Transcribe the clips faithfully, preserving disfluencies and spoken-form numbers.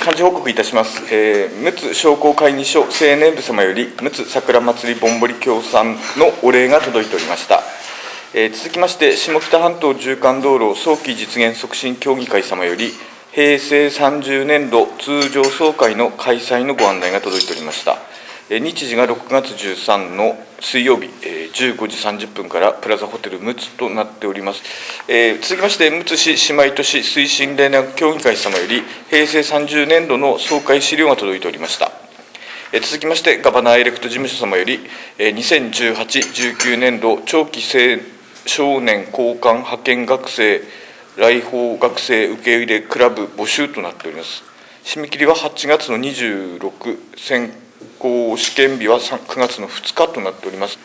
幹事報告いたします。えー、陸奥商工会議所青年部様より陸奥桜祭りぼんぼり協賛のお礼が届いておりました。えー、続きまして下北半島縦貫道路早期実現促進協議会様より平成さんじゅうねんど通常総会の開催のご案内が届いておりました。えー、日時がろくがつじゅうさんの水曜日、えー、じゅうごじさんじゅっぷんからプラザホテル陸奥となっております。えー、続きまして陸奥市姉妹都市推進連絡協議会様より平成さんじゅうねんどの総会資料が届いておりました。えー、続きましてガバナーエレクト事務所様より、えー、にせんじゅうはちじゅうきゅうねんど長期少年交換派遣学生来訪学生受け入れクラブ募集となっております。締め切りははちがつのにじゅうろく、選考試験日はくがつのふつかとなっております。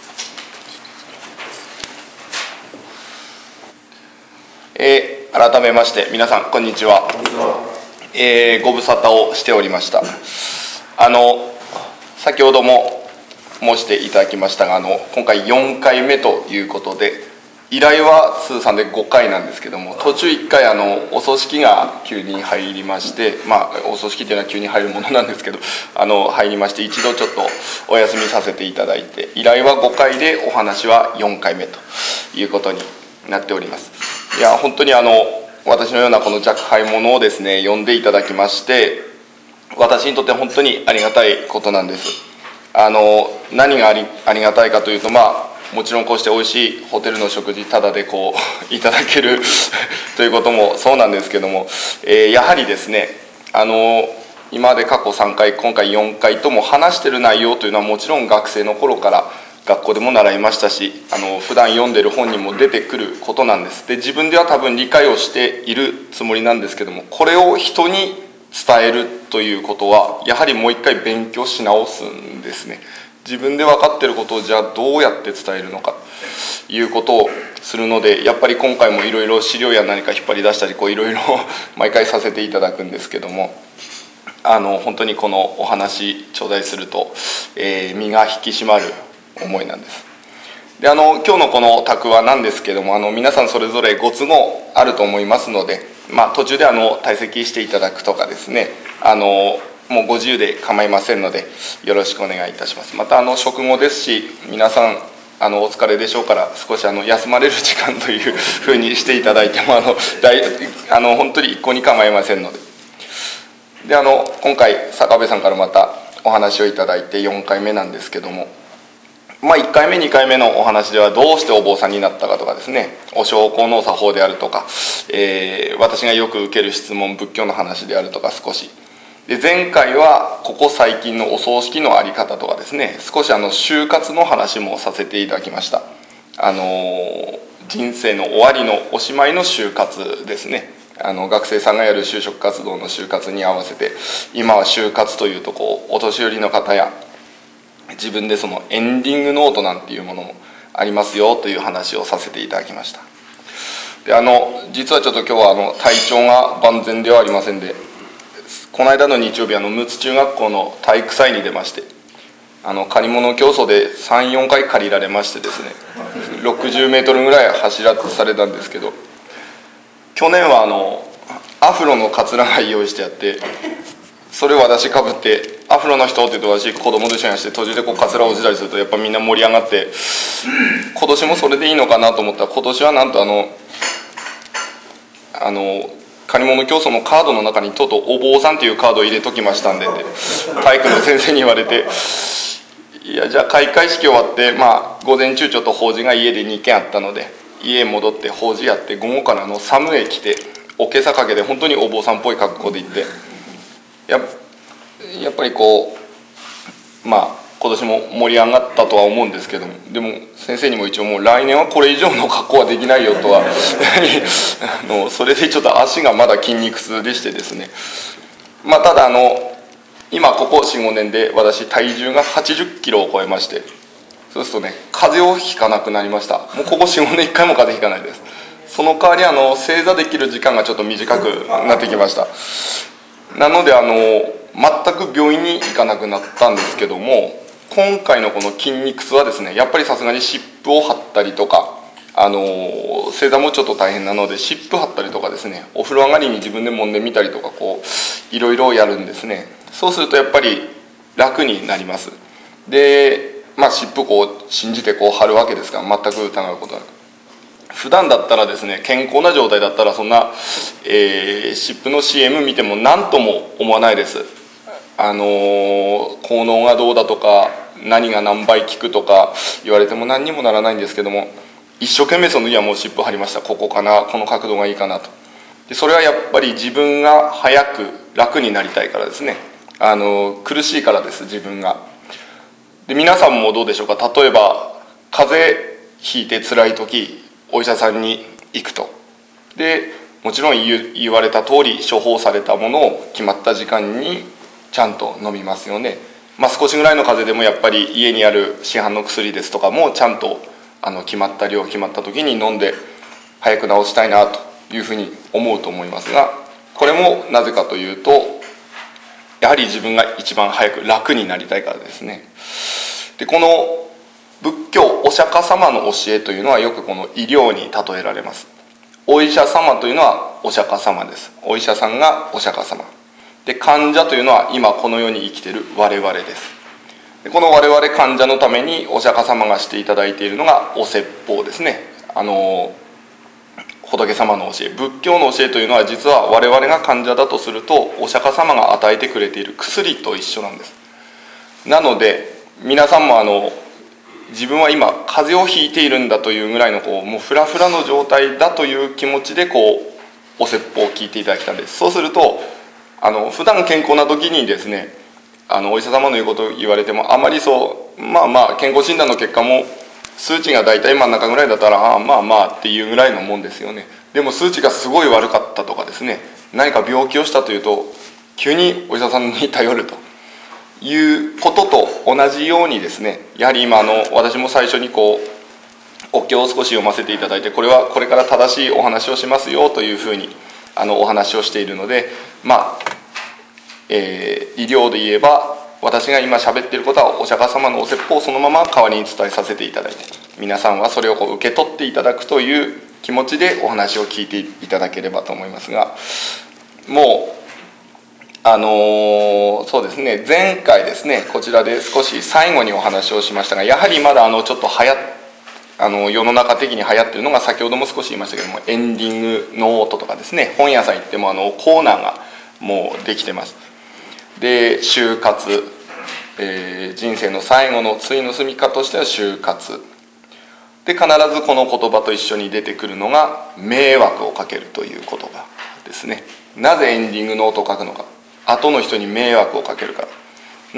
えー、改めまして皆さんこんにちは。えー、ご無沙汰をしておりました。あの先ほども申していただきましたが、あの今回よんかいめということで、依頼は通算でごかいなんですけども、途中いっかいあのお葬式が急に入りまして、まあお葬式というのは急に入るものなんですけど、あの入りまして一度ちょっとお休みさせていただいて、依頼はごかいでお話はよんかいめということになっております。いや本当にあの私のようなこの若輩者をですね呼んでいただきまして、私にとって本当にありがたいことなんです。あの何があり、ありがたいかというと、まあもちろんこうしておいしいホテルの食事タダでこういただけるということもそうなんですけども、えー、やはりですね、あの今まで過去さんかい今回よんかいとも話している内容というのはもちろん学生の頃から学校でも習いましたし、あの普段読んでる本にも出てくることなんです。で自分では多分理解をしているつもりなんですけども、これを人に伝えるということはやはりもう一回勉強し直すんですね。自分で分かっていることをじゃあどうやって伝えるのかということをするので、やっぱり今回もいろいろ資料や何か引っ張り出したりこういろいろ毎回させていただくんですけども、あの本当にこのお話頂戴すると、えー、身が引き締まる思いなんです。であの今日のこの卓話なんですけども、あの皆さんそれぞれご都合あると思いますので、まあ、途中であの退席していただくとかですね、あのもうご自由で構いませんのでよろしくお願いいたします。またあの食後ですし、皆さんあのお疲れでしょうから少しあの休まれる時間というふうにしていただいてもあの大あの本当に一向に構いませんので。であの今回坂部さんからまたお話をいただいてよんかいめなんですけども、まあ、いっかいめにかいめのお話ではどうしてお坊さんになったかとかですね、お焼香の作法であるとか、えー、私がよく受ける質問仏教の話であるとか少しで、前回はここ最近のお葬式の在り方とかですね、少しあの就活の話もさせていただきました。あの人生の終わりのおしまいの就活ですね。あの学生さんがやる就職活動の就活に合わせて、今は就活というとこうお年寄りの方や自分でそのエンディングノートなんていうものもありますよという話をさせていただきました。であの実はちょっと今日はあの体調が万全ではありませんで、この間の日曜日あの陸奥中学校の体育祭に出まして、あの借り物競争でさん、よんかい借りられましてですね、ろくじゅうメートルぐらい走らされたんですけど、去年はあのアフロのカツラが用意してあって、それを私かぶってアフロの人って言うと私子供と一緒にして途中でこうカツラを落ちたりするとやっぱみんな盛り上がって、今年もそれでいいのかなと思ったら、今年はなんとあのあの借り物競争のカードの中にとうとうお坊さんっていうカードを入れときましたんでって体育の先生に言われて、いやじゃあ開会式終わって、まあ午前中ちょっと法事が家でにけんあったので家戻って法事やって、午後からの寒い着ておけさかけで本当にお坊さんっぽい格好で行って、ややっぱりこうまあ今年も盛り上がったとは思うんですけども、でも先生にも一応もう来年はこれ以上の格好はできないよとはあのそれでちょっと足がまだ筋肉痛でしてですね、まあただあの今ここ よん、ごねんで私体重がはちじゅっキロを超えまして、そうするとね風邪をひかなくなりました。もうここ よん、ごねんいっかいも風邪ひかないです。その代わりあの正座できる時間がちょっと短くなってきました。なのであの全く病院に行かなくなったんですけども、今回のこの筋肉痛はですね、やっぱりさすがに湿布を貼ったりとか、 あの正座もちょっと大変なので湿布貼ったりとかですね、お風呂上がりに自分で揉んでみたりとか、こういろいろやるんですね。そうするとやっぱり楽になります。で、まあ、湿布こう信じてこう貼るわけですから、全く疑うことなく。普段だったらですね、健康な状態だったらそんな、えー、湿布の シーエム 見ても何とも思わないです。あのー、効能がどうだとか何が何倍効くとか言われても何にもならないんですけども、一生懸命その時はもう湿布貼りました。ここかな、この角度がいいかなと。でそれはやっぱり自分が早く楽になりたいからですね。あの苦しいからです、自分が。で皆さんもどうでしょうか。例えば風邪ひいて辛い時、お医者さんに行くと。でもちろん 言, 言われた通り処方されたものを決まった時間にちゃんと飲みますよね。まあ、少しぐらいの風邪でもやっぱり家にある市販の薬ですとかもちゃんとあの決まった量決まった時に飲んで早く治したいなというふうに思うと思いますが、これもなぜかというと、やはり自分が一番早く楽になりたいからですね。でこの仏教お釈迦様の教えというのはよくこの医療に例えられます。お医者様というのはお釈迦様です。お医者さんがお釈迦様で、患者というのは今この世に生きている我々です。でこの我々患者のためにお釈迦様がしていただいているのがお説法ですね。あの仏様の教え、仏教の教えというのは実は我々が患者だとするとお釈迦様が与えてくれている薬と一緒なんです。なので皆さんもあの自分は今風邪をひいているんだというぐらいのこうもうフラフラの状態だという気持ちでこうお説法を聞いていただきたいんです。そうするとあの普段健康な時にですね、あのお医者様の言うことを言われてもあまりそうまあまあ健康診断の結果も数値が大体真ん中ぐらいだったらああまあまあっていうぐらいのもんですよね。でも数値がすごい悪かったとかですね、何か病気をしたというと急にお医者さんに頼るということと同じようにですね、やはり今あの私も最初にこうお経を少し読ませていただいて、これはこれから正しいお話をしますよというふうにあのお話をしているので、まあ、えー、医療で言えば私が今喋っていることはお釈迦様のお説法をそのまま代わりに伝えさせていただいて、皆さんはそれをこう受け取っていただくという気持ちでお話を聞いていただければと思いますが、もうあのー、そうですね、前回ですねこちらで少し最後にお話をしましたが、やはりまだあのちょっとはやあの世の中的に流行っているのが、先ほども少し言いましたけどもエンディングノートとかですね、本屋さん行ってもあのコーナーがもうできてます。で就活、えー、人生の最後の対の住みかとしては就活で、必ずこの言葉と一緒に出てくるのが迷惑をかけるという言葉ですね。なぜエンディングノートを書くのか、後の人に迷惑をかけるから。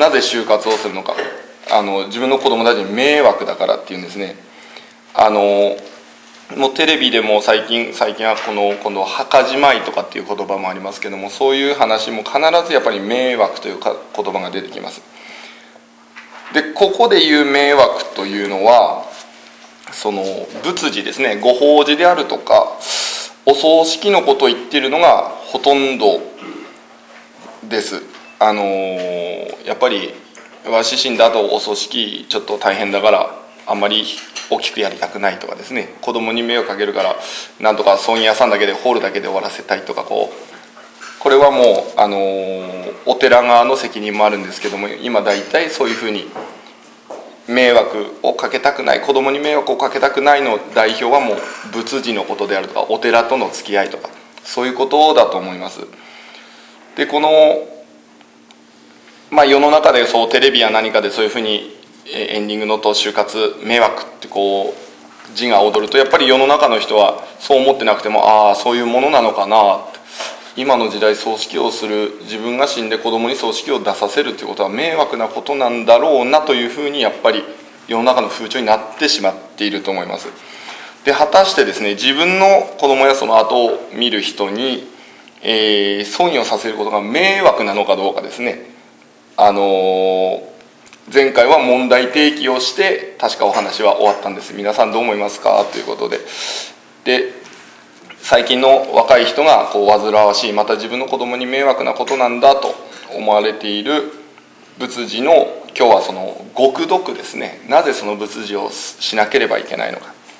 なぜ就活をするのか、あの自分の子供たちに迷惑だからっていうんですね。あのもうテレビでも最近最近はこの今度墓じまいとかっていう言葉もありますけども、そういう話も必ずやっぱり迷惑というか言葉が出てきます。でここで言う迷惑というのはその仏事ですね、ご法事であるとかお葬式のことを言っているのがほとんどです。あのやっぱりわし死んだ後お葬式ちょっと大変だからあんまり大きくやりたくないとかですね、子供に迷惑かけるからなんとか葬儀屋さんだけでホールだけで終わらせたいとか、こうこれはもう、あのお寺側の責任もあるんですけども、今大体そういうふうに迷惑をかけたくない、子供に迷惑をかけたくないの代表はもう仏事のことであるとかお寺との付き合いとかそういうことだと思います。でこの、まあ、世の中でそうテレビや何かでそういうふうにエンディングのと就活迷惑ってこう字が踊ると、やっぱり世の中の人はそう思ってなくても、ああそういうものなのかな、今の時代葬式をする、自分が死んで子供に葬式を出させるということは迷惑なことなんだろうなというふうにやっぱり世の中の風潮になってしまっていると思います。で果たしてですね、自分の子供やその後を見る人に、えー、葬儀をさせることが迷惑なのかどうかですね。あのー前回は問題提起をして確かお話は終わったんです。皆さんどう思いますかということで、で最近の若い人がこう煩わしい、また自分の子供に迷惑なことなんだと思われている仏事の今日はその極毒ですね。なぜその仏事をしなければいけないのか、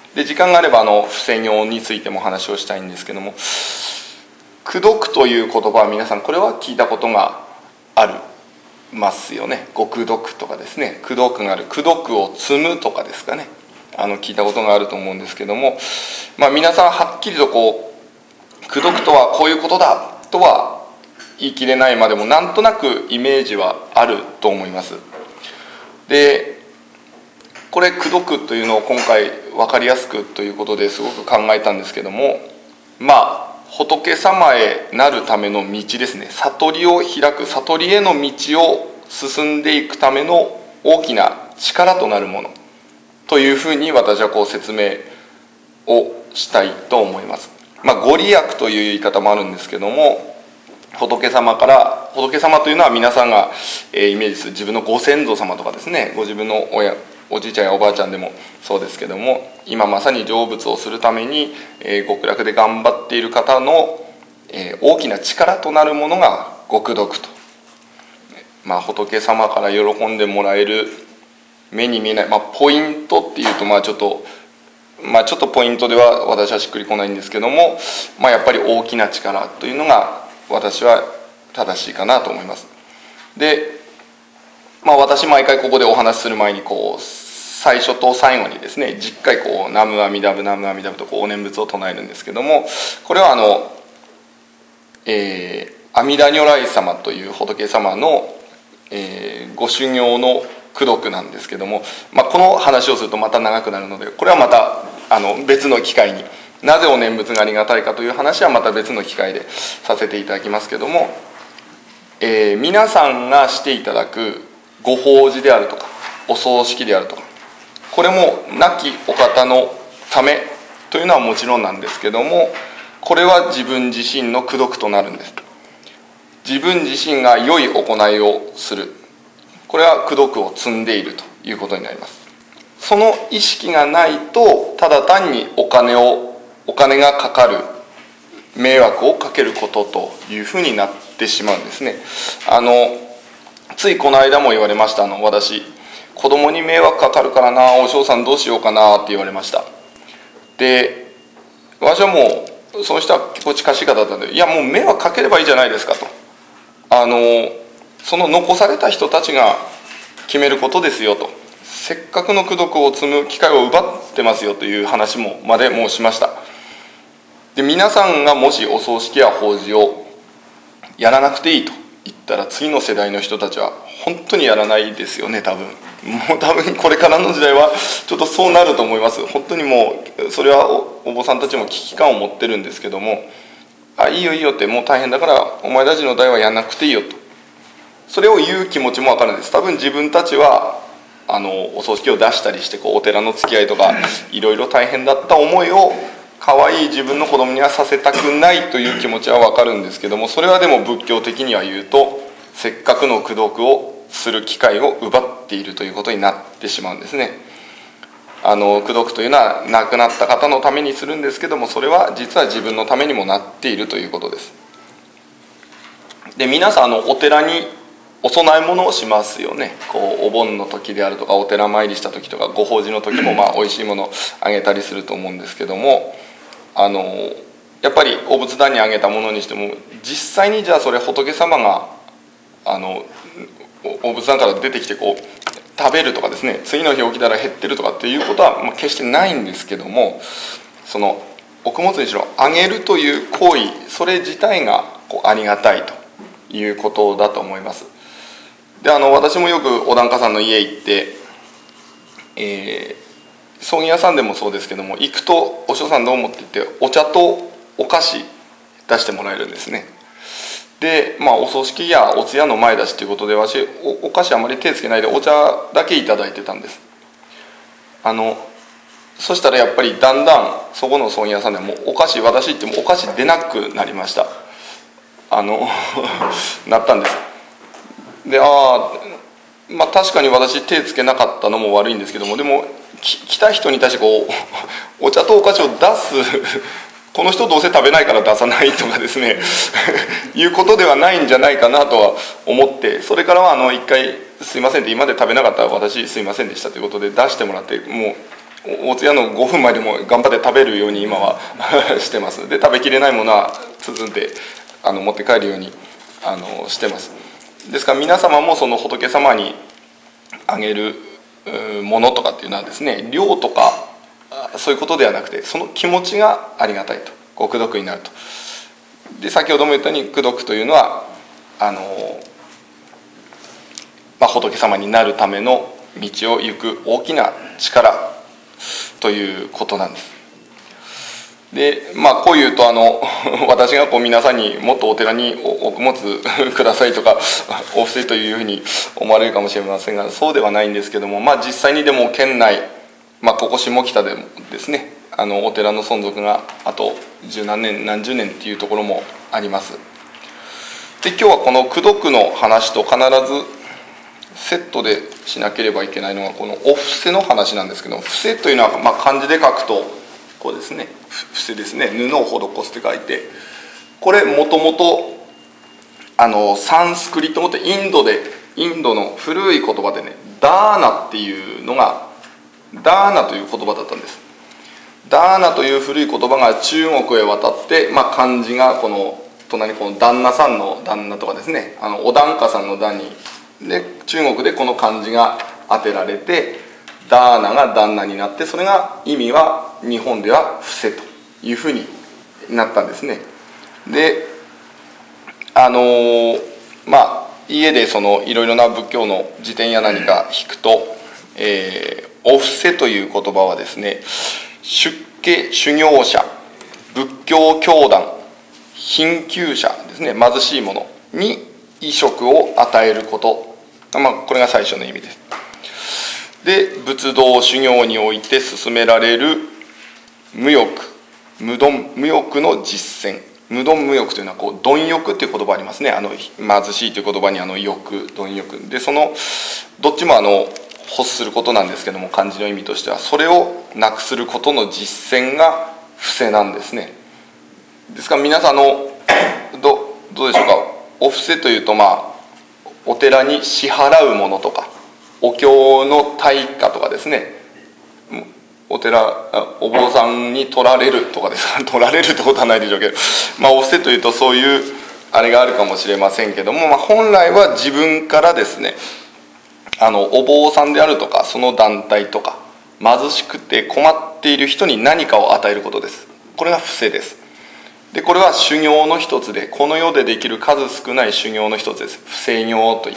で時間があればあの不正業についても話をしたいんですけども、功徳という言葉は皆さんこれは聞いたことがありますよね。ご功徳とかですね、功徳がある、功徳を積むとかですかね、あの聞いたことがあると思うんですけども、まあ、皆さんはっきりとこう功徳とはこういうことだとは言い切れないまでもなんとなくイメージはあると思います。でこれ功徳というのを今回分かりやすくということですごく考えたんですけども、まあ仏様へなるための道ですね。悟りを開く、悟りへの道を進んでいくための大きな力となるものというふうに私はこう説明をしたいと思います。まあご利益という言い方もあるんですけども、仏様から仏様というのは皆さんがイメージする自分のご先祖様とかですね、ご自分の親おじいちゃんやおばあちゃんでもそうですけども、今まさに成仏をするために、えー、極楽で頑張っている方の、えー、大きな力となるものがご功徳と、まあ、仏様から喜んでもらえる目に見えない、まあ、ポイントっていうとまあちょっとまあちょっとポイントでは私はしっくりこないんですけども、まあ、やっぱり大きな力というのが私は正しいかなと思います。でまあ、私毎回ここでお話しする前にこう最初と最後にですねじゅっかいこう南無阿弥陀仏南無阿弥陀仏とこうお念仏を唱えるんですけども、これはあの、えー、阿弥陀如来様という仏様の、えー、ご修行の功徳なんですけども、まあ、この話をするとまた長くなるのでこれはまたあの別の機会に、なぜお念仏がありがたいかという話はまた別の機会でさせていただきますけども、えー、皆さんがしていただくご法事であるとかお葬式であるとか、これも亡きお方のためというのはもちろんなんですけども、これは自分自身の功徳となるんです。自分自身が良い行いをする、これは功徳を積んでいるということになります。その意識がないとただ単にお金をお金がかかる、迷惑をかけることというふうになってしまうんですね。あのついこの間も言われました。あの私子供に迷惑かかるからな、お嬢さんどうしようかなって言われました。で私はもうその人は結構近しい方だったんで、いやもう迷惑かければいいじゃないですかと、あのその残された人たちが決めることですよと、せっかくの功徳を積む機会を奪ってますよという話もまでもうしました。で皆さんがもしお葬式や法事をやらなくていいと言ったら次の世代の人たちは本当にやらないですよね。多分もう多分これからの時代はちょっとそうなると思います。本当にもうそれは お, お坊さんたちも危機感を持ってるんですけども、あいいよいいよって、もう大変だからお前たちの代はやらなくていいよと、それを言う気持ちも分かるんです。多分自分たちはあのお葬式を出したりしてこうお寺の付き合いとかいろいろ大変だった思いを可愛い自分の子供にはさせたくないという気持ちは分かるんですけども、それはでも仏教的には言うとせっかくの功徳をする機会を奪っているということになってしまうんですね。あの功徳というのは亡くなった方のためにするんですけども、それは実は自分のためにもなっているということです。で皆さんあのお寺にお供え物をしますよね。こうお盆の時であるとかお寺参りした時とかご法事の時もまあおいしいものをあげたりすると思うんですけども、あのやっぱりお仏壇にあげたものにしても実際にじゃあそれ仏様があのお仏壇から出てきてこう食べるとかですね、次の日起きたら減ってるとかっていうことは決してないんですけども、その穀物にしろあげるという行為それ自体がこうありがたいということだと思います。であの私もよくお檀家さんの家行って、えー、葬儀屋さんでもそうですけども行くとお師匠さんどうもって言ってお茶とお菓子出してもらえるんですね。でまあお葬式やお通夜の前だしということで私 お, お菓子あまり手つけないでお茶だけいただいてたんです。あのそしたらやっぱりだんだんそこの葬儀屋さんでもお菓子私行ってもお菓子出なくなりました。あのなったんです。でああまあ確かに私手つけなかったのも悪いんですけども、でも来た人に対してこうお茶とお菓子を出すこの人どうせ食べないから出さないとかですねいうことではないんじゃないかなとは思って、それからはあの一回すいませんって今まで食べなかったら私すいませんでしたということで出してもらって、もうお通夜のごふんまえでも頑張って食べるように今はしてます。で食べきれないものは包んであの持って帰るようにあのしてます。ですから皆様もその仏様にあげるものとかっていうのはですね、量とかそういうことではなくて、その気持ちがありがたいと、ご功徳になると。で先ほども言ったように功徳というのはあの、まあ、仏様になるための道を行く大きな力ということなんです。でまあこういうとあの私がこう皆さんにもっとお寺にお供物くださいとかお布施というふうに思われるかもしれませんが、そうではないんですけども、まあ実際にでも県内、まあ、ここ下北でもですね、あのお寺の存続があと十何年何十年っていうところもあります。で今日はこの功徳の話と必ずセットでしなければいけないのがこのお布施の話なんですけど、布施というのはまあ漢字で書くとこうですね、布施ですね、布を施すって書いて、これもともとあのサンスクリット語ってインドでインドの古い言葉でね、ダーナっていうのがダーナという言葉だったんです。ダーナという古い言葉が中国へ渡って、まあ、漢字がこの隣にこの旦那さんの旦那とかですね、あのお檀家さんの檀にで中国でこの漢字が当てられて、ダーナが旦那になって、それが意味は日本では布施というふうになったんですね。であのー、まあ家でそのいろいろな仏教の辞典や何か引くと、えー、お布施という言葉はですね、出家修行者、仏教教団、貧窮者ですね、貧しい者に衣食を与えること、まあ、これが最初の意味です。で仏道修行において進められる無欲無貪無欲の実践、無貪無欲というのはこう貪欲という言葉ありますね。あの貧しいという言葉にあの欲、貪欲で、そのどっちもあの欲することなんですけども、漢字の意味としてはそれをなくすることの実践が布施なんですね。ですから皆さんあの ど, どうでしょうか、お布施というとまあお寺に支払うものとかお経の対価とかですね、お寺お坊さんに取られるとかですか取られるってことはないでしょうけど、まあお布施というとそういうあれがあるかもしれませんけども、まあ、本来は自分からですね、あのお坊さんであるとかその団体とか貧しくて困っている人に何かを与えることです。これが布施です。でこれは修行の一つで、この世でできる数少ない修行の一つです。布施行といって、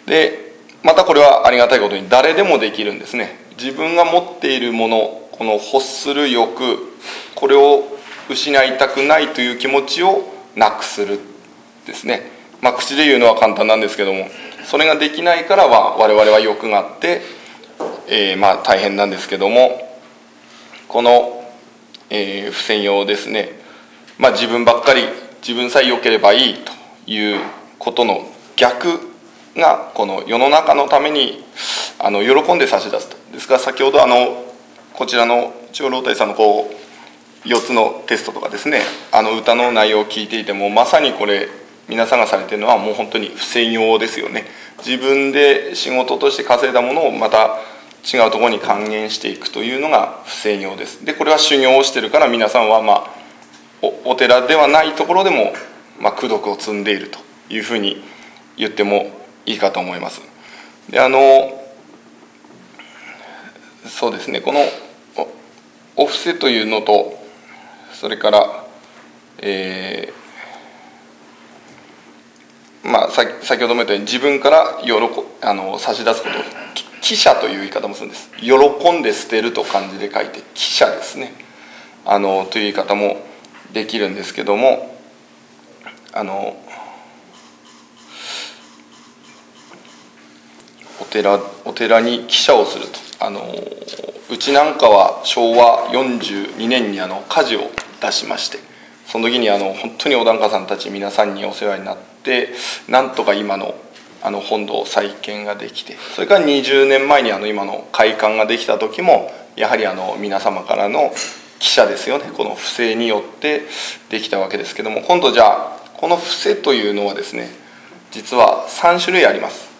でまたこれはありがたいことに誰でもできるんですね。自分が持っているもの、この欲する欲、これを失いたくないという気持ちをなくするですね。まあ口で言うのは簡単なんですけども、それができないからは我々は欲があって、えー、まあ大変なんですけども、この、えー、不専用ですね、まあ自分ばっかり自分さえ良ければいいということの逆がこの世の中のためにあの喜んで差し出すと。ですから先ほどあのこちらの中央老体さんのこうよっつのテストとかですね、あの歌の内容を聞いていてもまさにこれ皆さんがされているのはもう本当に不専用ですよね。自分で仕事として稼いだものをまた違うところに還元していくというのが不専用です。でこれは修行をしてるから皆さんはまあ お, お寺ではないところでも、まあ、功徳を積んでいるというふうに言ってもいいかと思います。であのそうですね、この お, お布施というのとそれから、えーまあ、先ほども言ったように自分から喜あの差し出すことを帰捨という言い方もするんです。喜んで捨てると漢字で書いて帰捨ですね、あのという言い方もできるんですけども、あのお寺お寺に帰舎をすると、あのうちなんかはしょうわよんじゅうにねんにあの火事を出しまして、その時にあの本当にお檀家さんたち皆さんにお世話になって、なんとか今のあの本堂再建ができて、それからにじゅうねんまえにあの今の会館ができた時もやはりあの皆様からの帰舎ですよね、この布施によってできたわけですけども、今度じゃあこの布施というのはですね、実はさんしゅるいあります。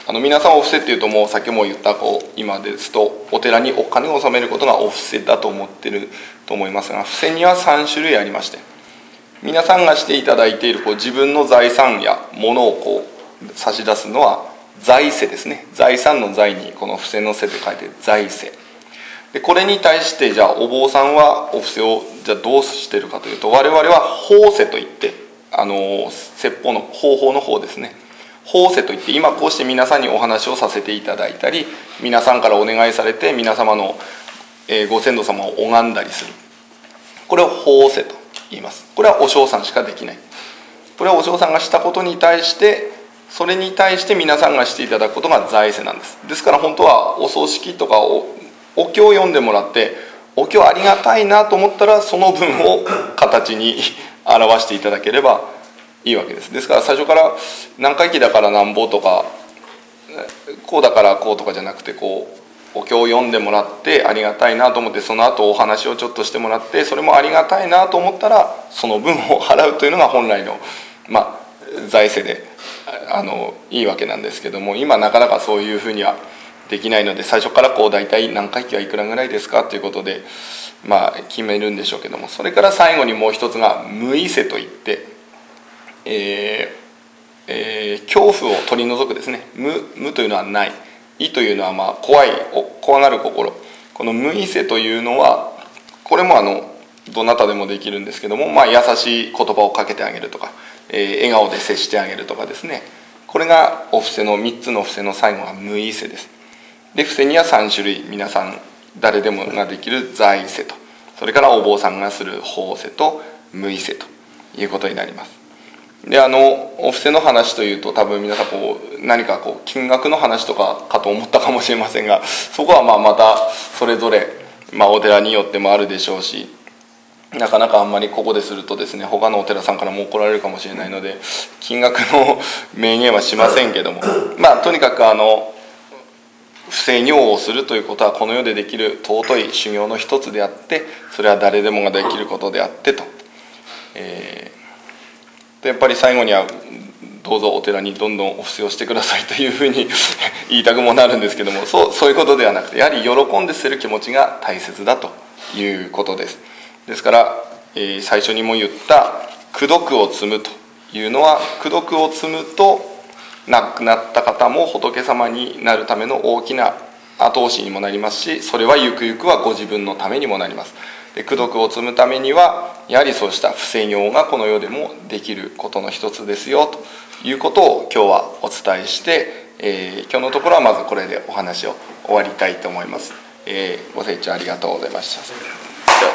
あの皆さんお布施っていうと、もうさっきも言ったこう今ですとお寺にお金を納めることがお布施だと思ってると思いますが、布施にはさん種類ありまして、皆さんがしていただいているこう自分の財産や物をこう差し出すのは財政ですね。財産の財にこの布施の施で書いて財政で、これに対してじゃあお坊さんはお布施をじゃあどうしてるかというと、我々は法施といって、あの説法の方法の方ですね、法施といって、今こうして皆さんにお話をさせていただいたり、皆さんからお願いされて皆様の、えー、ご先祖様を拝んだりする、これを法施と言います。これはお尚さんしかできない。これはお尚さんがしたことに対して、それに対して皆さんがしていただくことが財政なんです。ですから本当はお葬式とかおお経を読んでもらって、お経ありがたいなと思ったらその分を形に表していただければいいわけです。ですから最初から何回忌だからなんぼとか、こうだからこうとかじゃなくて、こうお経を読んでもらってありがたいなと思って、その後お話をちょっとしてもらって、それもありがたいなと思ったらその分を払うというのが本来の、まあ、財政であのいいわけなんですけども、今なかなかそういうふうにはできないので、最初からこう大体何回忌はいくらぐらいですかということで、まあ、決めるんでしょうけども、それから最後にもう一つが無為世といって、えーえー、恐怖を取り除くですね。 無, 無というのはない、意というのはまあ怖い、怖がる心。この無為世というのは、これもあのどなたでもできるんですけども、まあ、優しい言葉をかけてあげるとか、えー、笑顔で接してあげるとかですね、これがお布施のみっつの布施の最後が無為世です。で、布施にはさん種類、皆さん誰でもができる財施と、それからお坊さんがする法施と無為世ということになります。で、あのお布施の話というと、多分皆さんこう何かこう金額の話とかかと思ったかもしれませんが、そこはまあまたそれぞれ、まあ、お寺によってもあるでしょうし、なかなかあんまりここでするとですね、他のお寺さんからも怒られるかもしれないので、金額の明言はしませんけども、まあとにかくあの不正尿をするということはこの世でできる尊い修行の一つであって、それは誰でもができることであってと、えー、でやっぱり最後にはどうぞお寺にどんどんお布施をしてくださいというふうに言いたくもなるんですけども、そう、そういうことではなくて、やはり喜んで捨てる気持ちが大切だということです。ですから、えー、最初にも言った功徳を積むというのは、功徳を積むと亡くなった方も仏様になるための大きな後押しにもなりますし、それはゆくゆくはご自分のためにもなります。で、功徳を積むためにはやはりそうした不正業がこの世でもできることの一つですよということを今日はお伝えして、えー、今日のところはまずこれでお話を終わりたいと思います。えー、ご清聴ありがとうございました。では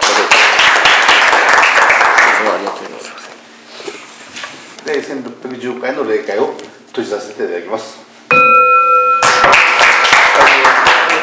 ありがとうございます。 でせんろっぴゃくじゅうかいの例会を閉じさせていただきます。